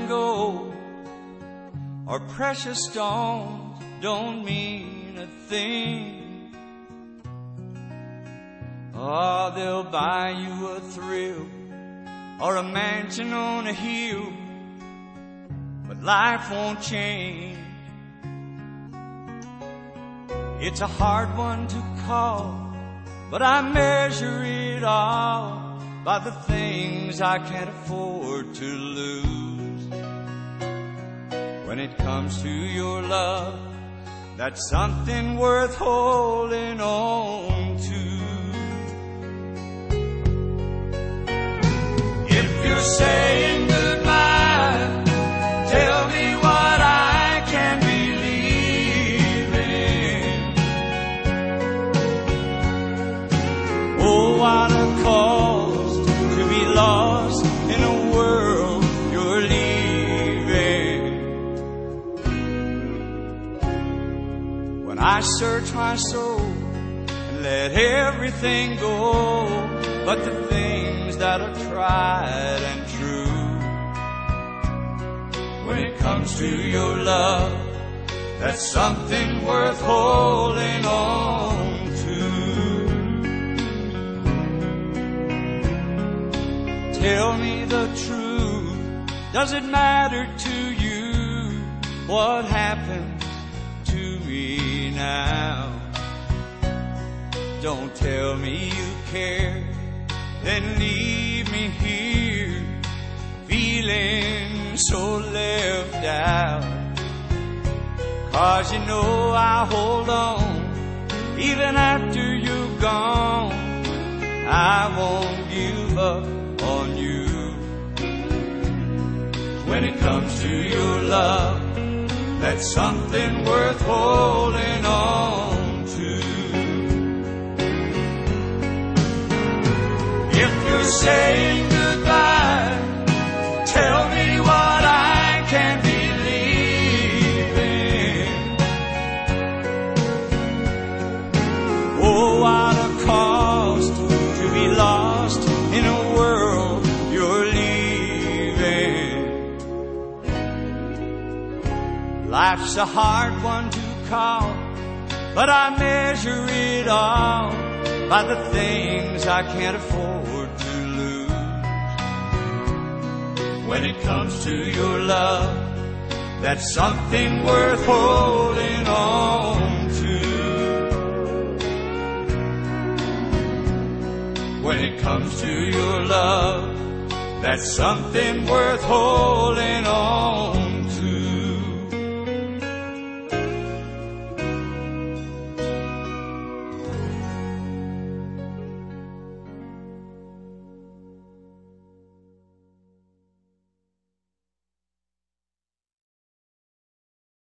gold or precious stones don't mean a thing. Oh, they'll buy you a thrill or a mansion on a hill, but life won't change. It's a hard one to call, but I measure it all by the things I can't afford to lose. When it comes to your love, that's something worth holding on to. If you're saying goodbye, tell me what I can believe in. Oh, what a cost to be lost in a world you're leaving. When I search my soul and let everything go but the things that are tried and true. When it comes to your love, that's something worth holding on to. Tell me the truth, does it matter to you what happens to me now? Don't tell me you care, then leave me here feeling so left out. 'Cause you know I'll hold on even after you're gone. I won't give up on you. When it comes to your love, that's something worth holding on to. If you're saying goodbye, tell me what I can believe in. Oh, what a cost to be lost in a world you're leaving. Life's a hard one to call, but I measure it all by the things I can't afford to lose. When it comes to your love, that's something worth holding on to. When it comes to your love, that's something worth holding on